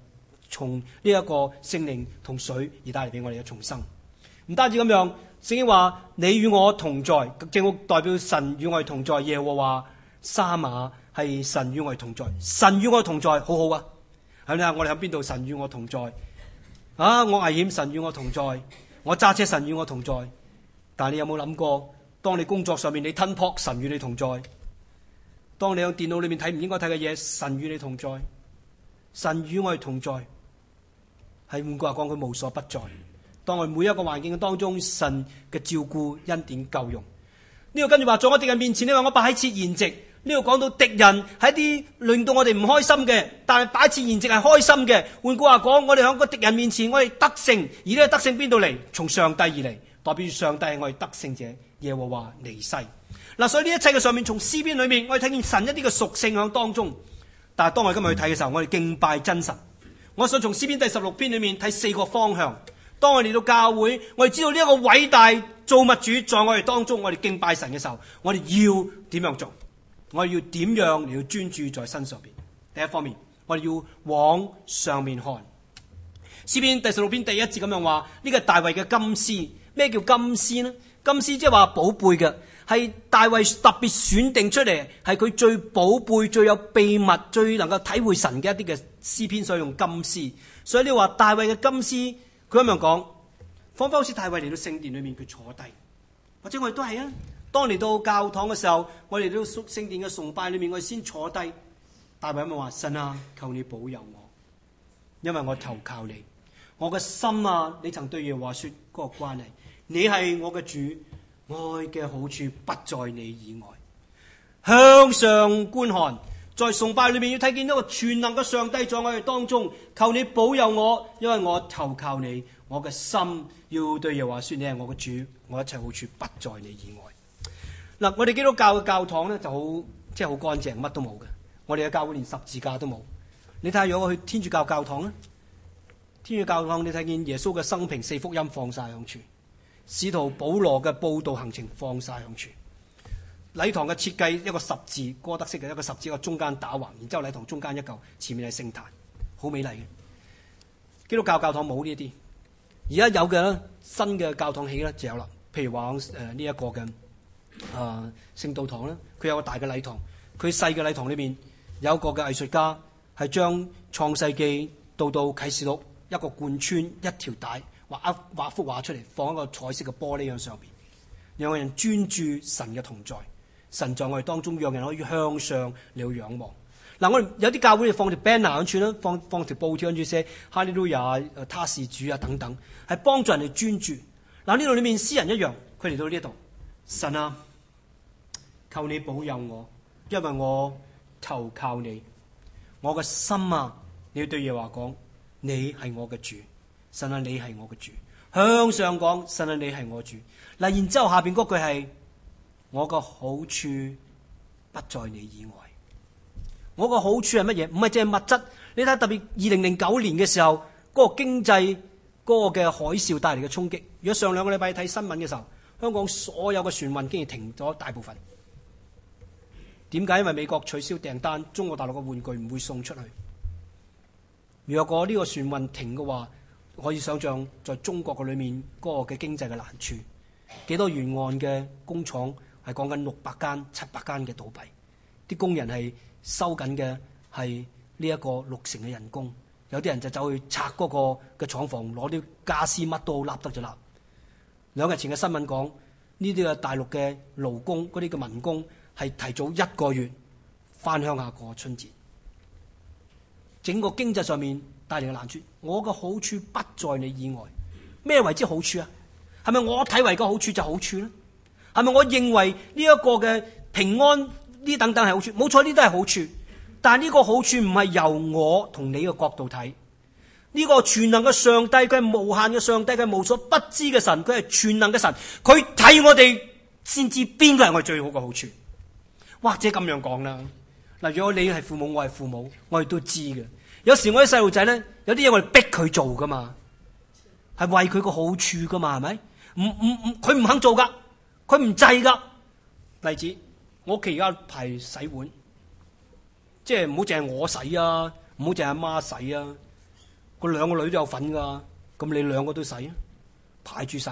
從呢一個聖靈同水而帶嚟俾我哋嘅重生。唔單止咁樣，聖經話你與我同在，正好代表神與我哋同在。耶和華沙馬係神與我哋同在，神與我哋同在，好好啊！係咪啊？我哋喺邊度？神與我同在啊！我危險，神與我同在；我揸車，神與我同在。但係你有冇諗過，當你工作上面你吞撲，神與你同在；當你喺電腦裏面睇唔應該睇嘅嘢，神與你同在。神與我哋同在，係換句話講，佢無所不在。當我哋每一個環境嘅當中，神嘅照顧恩典夠用。呢度跟住話，在我敵人面前，你話我擺設筵席。呢度講到敵人係一啲令到我哋唔開心嘅，但係擺設筵席係開心嘅。換句話講，我哋喺個敵人面前，我哋得勝。而呢個得勝邊度嚟？從上帝而嚟，代表住上帝係我哋得勝者，耶和華尼西。嗱，所以呢一切嘅上面，從詩篇裏面，我哋睇見神一啲嘅屬性喺當中。但係當我哋今日去睇嘅時候，我哋敬拜真神。我想從詩篇第十六篇裏面睇四個方向。當我哋嚟到教會，我哋知道呢一個偉大造物主在我哋當中，我哋敬拜神嘅時候，我哋要點樣做？我哋要點樣嚟到專注在身上邊？第一方面，我哋要往上面看。詩篇第十六篇第一節咁樣話：呢個係大衛嘅金絲。咩叫金絲呢？金絲即係話寶貝嘅，係大衛特別選定出嚟，係佢最寶貝、最有秘密、最能夠體會神嘅一啲嘅詩篇，所以用金絲。所以你話大衛嘅金絲。佢咁樣講，彷彿好似大衛嚟到聖殿裏面，佢坐低，或者我哋都係啊。當嚟到教堂嘅時候，我哋到聖殿嘅崇拜裏面，我哋先坐低。大衛咁樣話：神啊，求你保佑我，因為我投靠你。我嘅心啊，你曾對耶和華說嗰個關係，你係我嘅主，愛嘅好處不在你以外。向上觀看。在崇拜裏面要睇見一個全能嘅上帝在我哋當中，求你保佑我，因為我投靠你，我嘅心要對耶和華說：你係我嘅主，我一切好處不在你以外。嗱，我哋基督教嘅教堂咧就好，即係好乾淨，乜都冇嘅。我哋嘅教會連十字架都冇。你睇下，如果我去天主教教堂咧，天主教堂你睇見耶穌嘅生平、四福音放晒響處，使徒保羅嘅佈道行程放晒響處。禮堂嘅設計一個十字哥德式嘅一個十字，一個中間打橫，然之後禮堂中間一嚿，前面係聖壇，好美麗嘅。基督教教堂冇呢啲，而家有嘅咧，新嘅教堂起咧就有啦。譬如話誒呢一個嘅啊聖道堂咧，佢有個大嘅禮堂，佢細嘅禮堂裏面有一個嘅藝術家係將創世記到到啟示錄一個貫穿一條帶畫一畫幅畫出嚟，放喺個彩色嘅玻璃喺上邊，讓人專注神嘅同在。神在我哋當中，讓人可以向上嚟到仰望。嗱，我哋有啲教會就放條 banner 喺處啦，放放條布條喺處寫哈利路亞、他是主啊等等，係幫助人哋專注。嗱，呢度裏面詩人一樣，佢嚟到呢度，神啊，求你保佑我，因為我投靠你，我嘅心啊，你要對耶和華講，你係我嘅主，神啊，你係我嘅主。向上講，神啊，你係我主。嗱，然之後下邊嗰句係。我個好處不在你以外。我個好處係乜嘢？唔係淨係物質。你睇特別二零零九年嘅時候，嗰、那個經濟嗰、那個嘅海嘯帶嚟嘅衝擊。如果上兩個禮拜睇新聞嘅時候，香港所有嘅船運竟然停咗大部分。點解？因為美國取消訂單，中國大陸嘅玩具唔會送出去。若果呢個船運停嘅話，可以想象在中國嘅裏面嗰、那個嘅經濟嘅難處，幾多沿岸嘅工廠。係講緊六百間、七百間嘅倒閉，啲工人係收緊嘅係呢一個六成嘅人工，有啲人就走去拆嗰個嘅廠房，攞啲家私乜都好，笠得就笠。兩日前嘅新聞講，呢啲嘅大陸嘅勞工、嗰啲嘅民工係提早一個月翻鄉下過春節。整個經濟上面帶嚟嘅難處，我嘅好處不在你以外。咩為之好處啊？係咪我睇為個好處就好處咧？係咪我認為呢一個嘅平安呢等等係好處？冇錯，呢都係好處。但係呢個好處唔係由我同你嘅角度睇。呢個全能嘅上帝，佢係無限嘅上帝，佢係無所不知嘅神，佢係全能嘅神。佢睇我哋先知邊個係我最好嘅好處。或者咁樣講啦，嗱，如果你係父母，我係父母，我哋都知嘅。有時我啲細路仔咧，有啲嘢我哋逼佢做噶嘛，係為佢個好處噶嘛，係咪？唔唔唔，佢唔肯做噶。佢唔制噶。例子，我屋企而家排洗碗，即係唔好淨係我洗啊，唔好淨係阿媽洗啊。 個兩個女都有份噶，咁你兩個都洗啊，排住洗。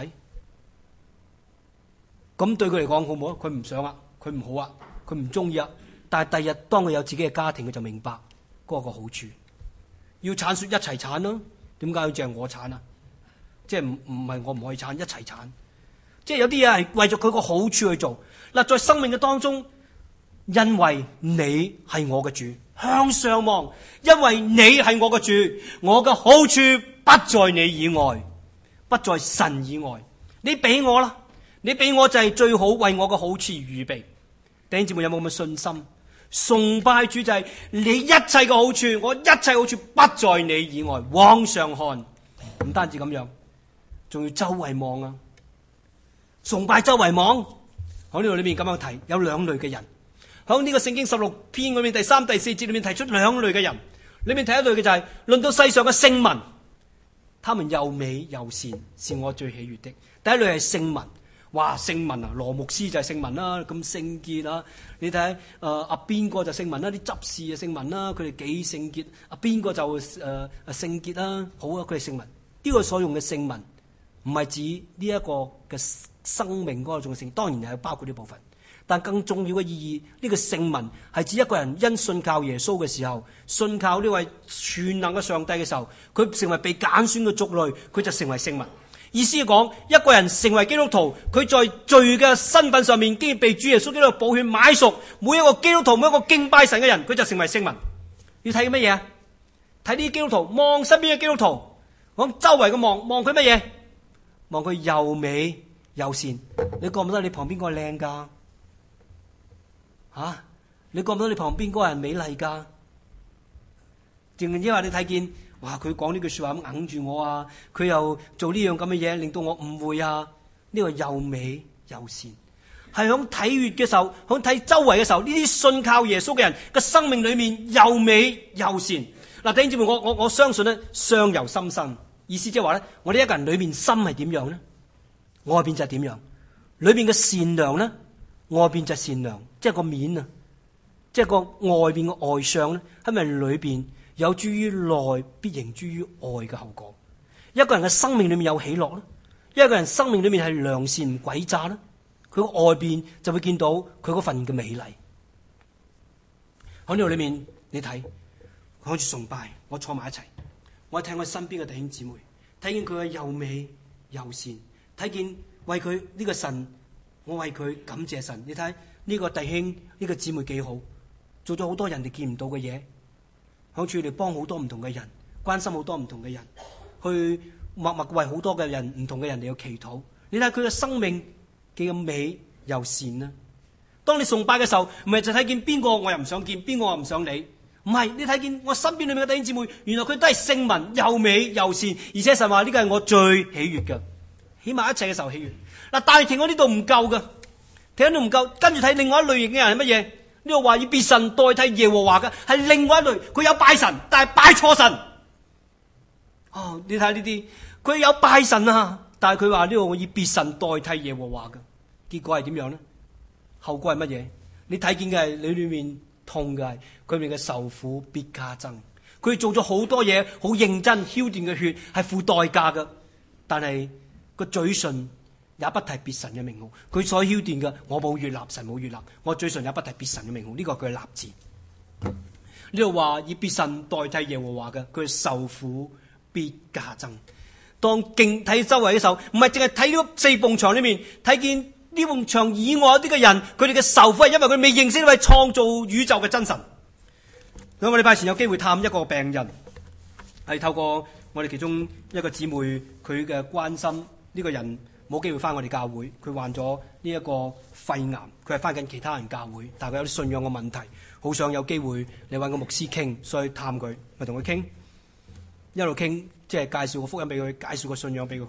咁對佢嚟講好唔好啊？佢唔想啊，佢唔好啊，佢唔中意啊。但係第日當佢有自己嘅家庭，佢就明白嗰個好處。要產說一齊產咯，點解要淨係我產啊？即係唔唔係我唔可以產，一齊產。即係有啲嘢係為咗佢個好處去做。嗱，在生命嘅當中，因為你係我嘅主，向上望，因為你係我嘅主，我嘅好處不在你以外，不在神以外。你俾我啦，你俾我就係最好，為我嘅好處預備。弟兄姊妹有冇咁嘅信心？崇拜主就係你一切嘅好處，我一切好處不在你以外，往上看。唔單止咁樣，仲要周圍望啊！崇拜周圍望，喺呢度裏面咁樣提，有兩類嘅人。喺呢個聖經十六篇裏面第三、第四節裏面提出兩類嘅人。裏面第一類嘅就係、是、論到世上嘅聖民，他們又美又善，是我最喜悅的。第一類係聖民。哇！聖民啊，羅牧師就係聖民啦，咁聖潔啦。你睇下，誒阿邊個就聖民啦，啲執事啊聖民啦，佢哋幾聖潔。阿邊個就誒誒聖潔啦，好啊，佢哋聖民。呢、這個所用嘅聖民，唔係指呢一個嘅生命嗰種聖，當然係包括呢部分。但更重要嘅意義，呢、這個聖民係指一個人因信靠耶穌嘅時候，信靠呢位全能嘅上帝嘅時候，佢成為被揀選嘅族類，佢就成為聖民。意思係講，一個人成為基督徒，佢在罪嘅身份上面，經已被主耶穌基督寶血買贖。每一個基督徒，每一個敬拜神嘅人，佢就成為聖民。要睇乜嘢啊？睇呢啲基督徒，望身邊嘅基督徒，往周圍嘅望，望佢乜嘢？望佢又美又善。你覺唔覺得你旁邊嗰個靚噶？吓、啊？你覺唔覺得你旁邊嗰個人美麗噶？定係因為你睇見？哇！佢講呢句說話咁硬住我啊！佢又做呢樣咁嘅嘢，令到我誤會啊！呢個又美又善，係響睇月嘅時候，響睇周圍嘅時候，呢啲信靠耶穌嘅人嘅生命裏面又美又善。嗱，弟兄姊妹，我我我相信咧，相由心生，意思即係話咧，我哋一個人裏面心係點樣咧？外邊就係點樣？裏邊嘅善良咧，外邊就係善良，即係個面啊，即係個外邊嘅外相咧，係咪裏邊？有諸於內，必形諸於外嘅後果。一個人嘅生命裏面有喜樂啦，一個人生命裏面係良善唔詭詐啦，佢個外邊就會見到佢嗰份嘅美麗。喺呢度裏面，你睇，好似崇拜，我坐埋一齊，我睇我身邊嘅弟兄姊妹，睇見佢嘅又美又善，睇見為佢呢個神，我為佢感謝神。你睇呢個弟兄呢個姊妹幾好，做咗好多人哋見唔到嘅嘢。響處嚟幫好多唔同嘅人，關心好多唔同嘅人，去默默為好多嘅人唔同嘅人嚟去祈禱。你睇佢嘅生命幾咁美又善啊！當你崇拜嘅時候，唔係就睇見邊個我又唔想見，邊個我唔想理，唔係你睇見我身邊裏面嘅弟兄姊妹，原來佢都係聖民，又美又善，而且神話呢個係我最喜悅嘅，起碼一切嘅時候喜悅。嗱，但係停喺呢度唔夠㗎，停喺度唔夠，跟住睇另外一類型嘅人係乜嘢？呢個話以別神代替耶和華嘅係另外一類，佢有拜神，但係拜錯神。哦，你睇下呢啲，佢有拜神啊，但係佢話呢個我以別神代替耶和華嘅，結果係點樣呢？後果係乜嘢？你睇見嘅係你裏面痛嘅係佢哋嘅受苦必加增。佢做咗好多嘢，好認真，澆奠嘅血係付代價嘅，但係個嘴唇也不提別神嘅名號，佢所澆奠嘅，我冇悅納，神冇悅納，我嘴唇也不提別神嘅名號，呢、這個佢嘅立志。呢度話以別神代替耶和華嘅，佢受苦必加增。當敬睇周圍嘅時候，唔係淨係睇呢四埲牆裏面，睇見呢埲牆以外一啲嘅人，佢哋嘅受苦係因為佢未認識呢位創造宇宙嘅真神。兩個禮拜前有機會探一個病人，係透過我哋其中一個姊妹佢嘅關心，呢、這個人冇機會翻我哋教會，佢患咗呢一個肺癌，佢係翻緊其他人教會，但係佢有啲信仰嘅問題，好想有機會你揾個牧師傾，所以探佢，咪同佢傾，一路傾，即係介紹個福音俾佢，介紹個信仰俾佢。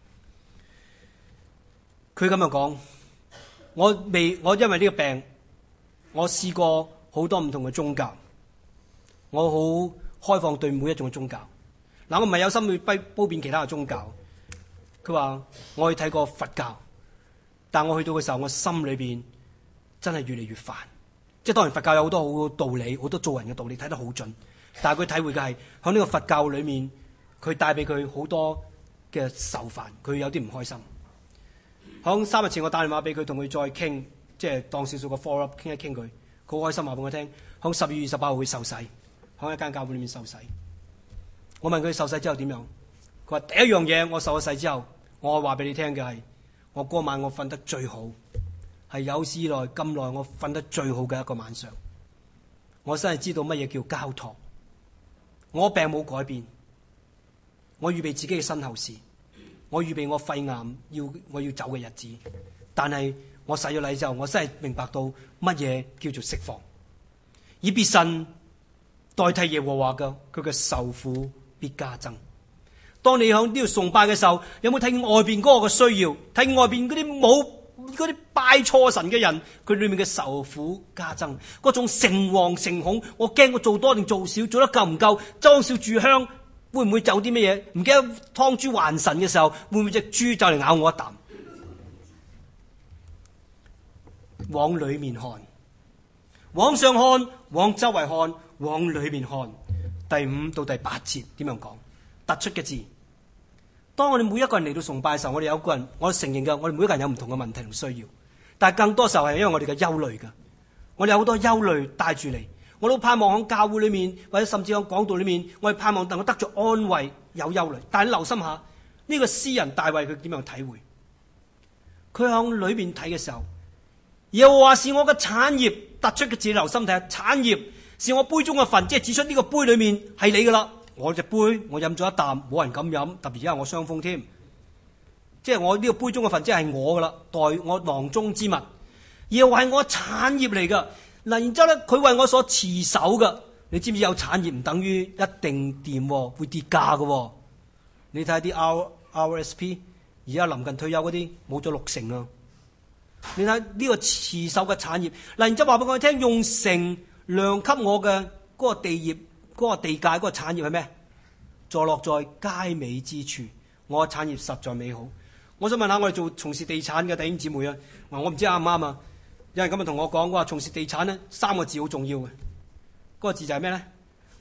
佢咁樣講，我未，我因為呢個病，我試過好多唔同嘅宗教，我好開放對每一種宗教。嗱，我唔係有心去褒褒貶其他嘅宗教。佢話我去睇過佛教，但我去到嘅時候，我心裏邊真係越嚟越煩。即係當然佛教有好多好道理，好多做人嘅道理睇得好準，但係佢體會嘅係喺呢個佛教裏面， 佢帶俾佢好多嘅愁煩，佢有啲唔開心。響三日前我打電話俾佢，同佢再傾，即係當少少個 follow up 傾一傾佢，佢好開心話俾我聽，響十二月二十八號會受洗，響一間教會裏面受洗。我問佢受洗之後點樣？佢話第一樣嘢，我受咗洗之後，我話俾你聽嘅係，我嗰晚我瞓得最好，係有史以來咁耐我瞓得最好嘅一個晚上。我真係知道乜嘢叫交託。我病冇改變，我預備自己嘅身後事，我預備我肺癌要我要走嘅日子。但係我洗咗禮之後，我真係明白到乜嘢叫做釋放，以別神代替耶和華嘅，佢嘅受苦必加增。當你響呢度崇拜嘅時候，有冇睇見外邊嗰個嘅需要？睇見外邊嗰啲冇嗰啲拜錯神嘅人，佢裏面嘅受苦加增，嗰種誠惶誠恐，我驚我做多定做少，做得夠唔夠？裝少炷香會唔會走啲乜嘢？唔記得劏豬還神嘅時候，會唔會隻豬就嚟咬我一啖？往裏面看，往上看，往周圍看，往裏面看。第五到第八節點樣講？突出嘅字。當我哋每一個人嚟到崇拜嘅時候，我哋有個人，我哋承認嘅，我哋每一個人有唔同嘅問題同需要，但係更多時候係因為我哋嘅憂慮嘅，我哋有好多憂慮帶住嚟，我都盼望喺教會裏面或者甚至喺講道裏面，我哋盼望能夠得着安慰，有憂慮。但係你留心下呢、這個詩人大衛佢點樣體會？佢喺裏面睇嘅時候，又話是我嘅產業，突出嘅字留心睇下，產業是我杯中嘅份，即係指出呢個杯裏面係你噶啦。我隻杯，我飲咗一啖，冇人敢飲，特別而家我傷風添。即係我呢個杯中嘅份，即係我噶啦，代我囊中之物，而係係我產業嚟噶。嗱，然之後咧，佢為我所持守噶。你知唔知有產業唔等於一定掂，會跌價噶？你睇下啲 R R S P， 而家臨近退休嗰啲冇咗六成啊！你睇呢個持守嘅產業，嗱，然之後話俾我聽，用繩量給我嘅嗰個地業。嗰個地界嗰個產業係咩？坐落在佳美之處，我嘅產業實在美好。我想問下我哋做從事地產嘅弟兄姊妹啊，我唔知啱唔啱啊？有人咁樣同我講，我話從事地產咧三個字好重要嘅，嗰、那個字就係咩咧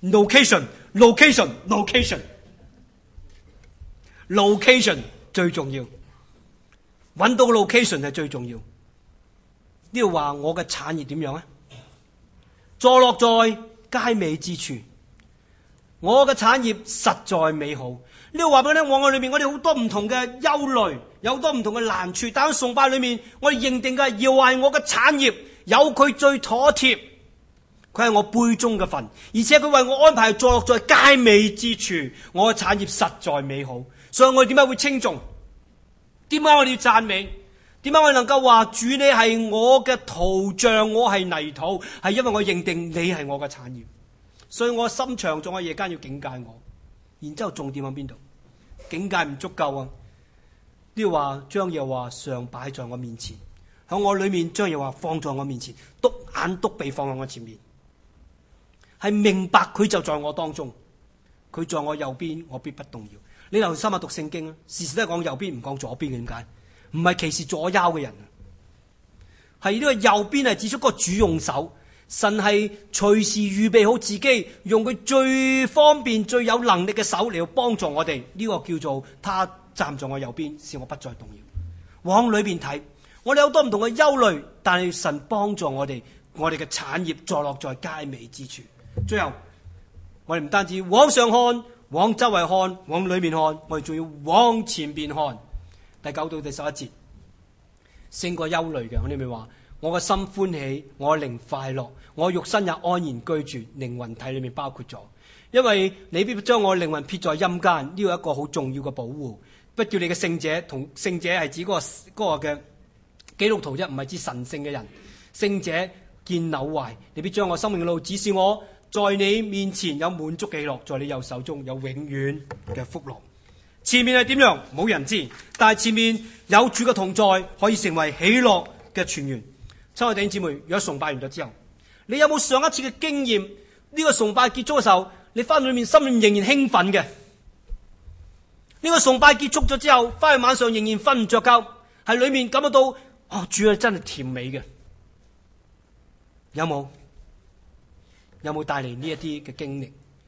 ？location，location，location，location 最重要，揾到個 location 係最重要。呢度話我嘅產業點樣啊？坐落在佳美之處。我嘅產業實在美好。呢度話俾你聽，往我裏面我哋好多唔同嘅憂慮，有好多唔同嘅難處。但喺崇拜裏面，我哋認定嘅要係我嘅產業，有佢最妥貼，佢係我杯中嘅份，而且佢為我安排坐落在佳美之處。我嘅產業實在美好，所以我哋點解會稱頌？點解我哋要讚美？點解我哋能夠話主你係我嘅陶像，我係泥土？係因為我認定你係我嘅產業。所以我心腸仲喺夜間要警戒我，然之後重點喺邊度？警戒唔足夠啊！呢度話將耶和華常擺在我面前，喺我裏面將耶和華放在我面前，篤眼篤鼻放喺我前面，係明白佢就在我當中，佢在我右邊，我必不動搖。你留心下讀聖經啊，時時都係講右邊唔講左邊嘅，點解？唔係歧視左腰嘅人，係呢個右邊係指出嗰個主用手。神係隨時預備好自己，用佢最方便、最有能力嘅手嚟到幫助我哋。呢、這個叫做他站在我右邊，使我不再動搖。往裏邊睇，我哋有好多唔同嘅憂慮，但係神幫助我哋，我哋嘅產業坐落在佳美之處。最後，我哋唔單止往上看，往周圍看，往裏面看，我哋仲要往前邊看。第九到第十一節，勝過憂慮嘅，我哋咪話。我嘅心歡喜，我嘅靈快樂，我肉身也安然居住，靈魂體裏面包括咗。因為你必將我靈魂撇在陰間，呢個係一個好重要嘅保護。不叫你嘅聖者，同聖者係指嗰、嗰個嗰個嘅基督徒啫，唔係指神聖嘅人。聖者見朽壞，你必將我生命嘅路指示我，在你面前有滿足嘅喜樂，在你右手中有永遠嘅福樂。前面係點樣？冇人知，但係前面有主嘅同在，可以成為喜樂嘅泉源。親愛弟兄姊妹，如果崇拜完咗之後，你有冇上一次嘅經驗？呢個崇拜結束嘅時候，你翻到裏面心裏面仍然興奮嘅。呢個崇拜結束咗之後，翻去晚上仍然瞓唔着覺，喺裏面感覺到哦，主係真係甜美嘅。有冇？有冇帶嚟呢一啲嘅經歷？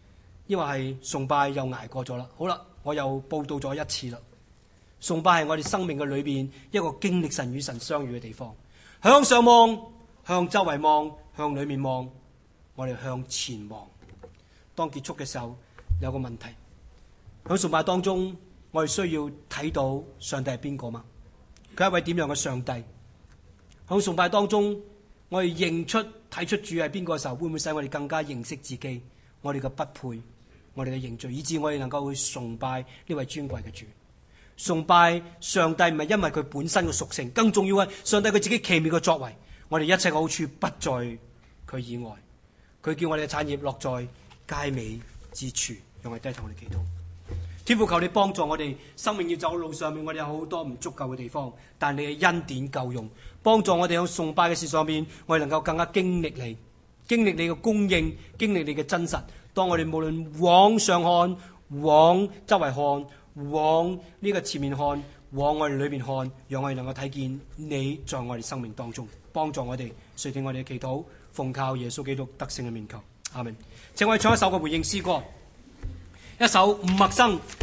因為係崇拜又捱過咗啦。好啦，我又報道咗一次啦。崇拜係我哋生命嘅裏邊一個經歷神與神相遇嘅地方。向上望，向周圍望，向裏面望，我哋向前望。當結束嘅時候，有個問題，喺崇拜當中，我哋需要睇到上帝係邊個嘛？佢係一位點樣嘅上帝？喺崇拜當中，我哋認出睇出主係邊個嘅時候，會唔會使我哋更加認識自己？我哋嘅不配，我哋嘅認罪，以致我哋能夠去崇拜呢位尊貴嘅主。崇拜上帝唔係因為佢本身嘅屬性，更重要係上帝佢自己奇妙嘅作為。我哋一切嘅好處不在佢以外，佢叫我哋嘅產業落在佳美之處。讓我哋低頭，我哋祈禱。天父，求你幫助我哋生命要走路上面，我哋有好多唔足夠嘅地方，但你嘅恩典夠用，幫助我哋喺崇拜嘅事上面，我哋能夠更加經歷你，經歷你嘅供應，經歷你嘅真實。當我哋無論往上看，往周圍看，往呢個前面看，往我哋裏面看，讓我哋能夠睇見你在我哋生命當中，幫助我哋垂聽我哋嘅祈禱，奉靠耶穌基督得勝嘅名求，阿們。請我哋唱一首嘅回應詩歌，一首唔陌生